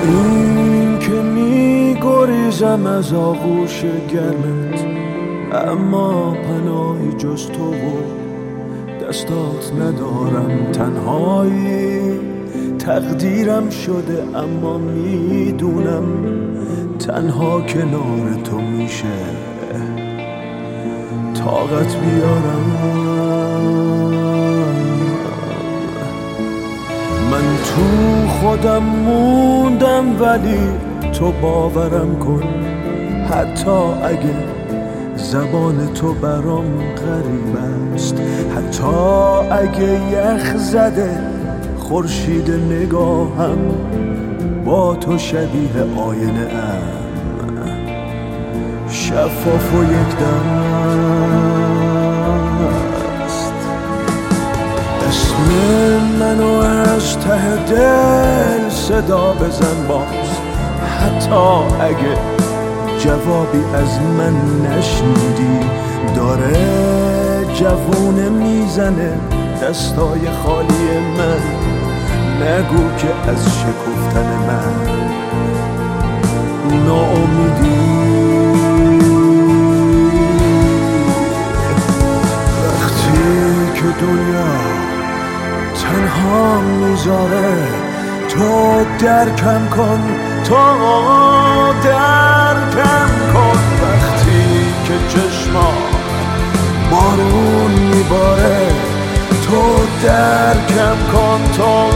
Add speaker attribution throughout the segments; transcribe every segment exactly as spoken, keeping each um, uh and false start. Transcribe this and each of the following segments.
Speaker 1: این که می گریزم از آغوش گرمت، اما پناهی جز تو و دستات ندارم. تنهایی تقدیرم شده، اما میدونم تنها کنار تو میشه طاقت بیارم. من تو خودم موندم ولی تو باورم کن، حتی اگه زبان تو برام غریب است، حتی اگه یخ زده خورشید نگاهم با تو شبیه آینه ام، شفاف و یک دست. اسم منو از ته دل صدا بزن باز، حتی اگه جوابی از من نشنیدی. داره جوونه میزنه دستای خالی من، نگو که از شکفتن من ناامیدی. وقتی که دنیا تنها میذاره تو درکم کن، تو درکم کن. وقتی که چشما بارون میباره تو درکم کن، تو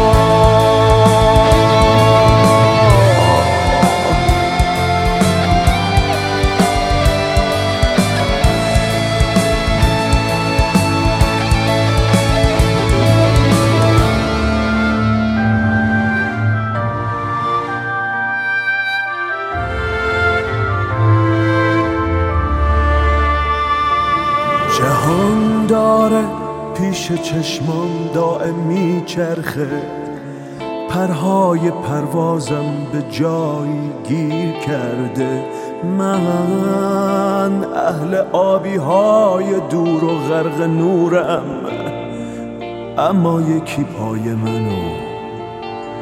Speaker 1: جهان داره پیش چشمام دائم میچرخه، پرهای پروازم به جایی گیر کرده. من اهل آبی های دور و غرق نورم، اما یکی پای منو